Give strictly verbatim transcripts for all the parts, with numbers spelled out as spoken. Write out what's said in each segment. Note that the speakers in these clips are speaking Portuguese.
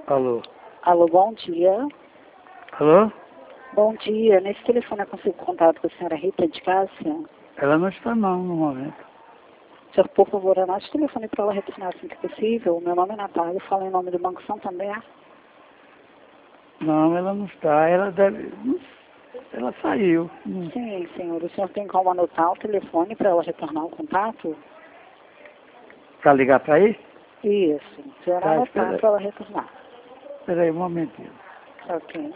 Alô? Alô, bom dia. Alô? Bom dia. Nesse telefone eu consigo contato com a senhora Rita de Cássia? Ela não está não, no momento. Senhor, por favor, anote o telefone para ela retornar assim que possível. Meu nome é Natália, falo em nome do Banco Santander. Não, ela não está. Ela deve... Ela saiu. Sim, senhor. O senhor tem como anotar o telefone para ela retornar o contato? Para ligar para aí? Isso. O senhor Tá, anotar espera. para ela retornar. Espera aí um momentinho. Ok.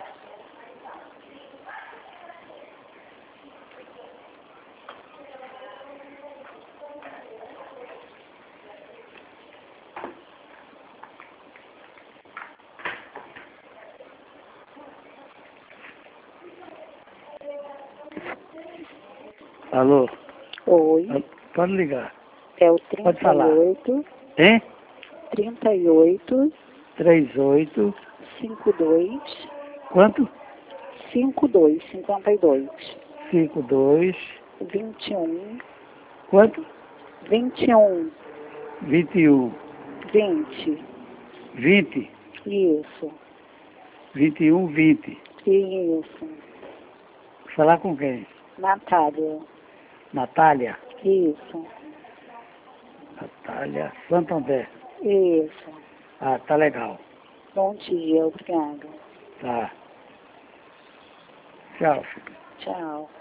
Alô? Oi. Pode ligar. É o Pode falar. trinta e oito, Hein? trinta e oito, trinta e oito. cinquenta e dois, Quanto? cinquenta e dois, cinquenta e dois, cinquenta e dois. vinte e um, Quanto? vinte e um, vinte e um. vinte. vinte. Isso. vinte e um, vinte. Isso. Falar com quem? Natália. Natália? Isso. Natália Santander. Isso. Ah, tá legal. Bom dia, obrigada. Tá. Tchau, filho. Tchau.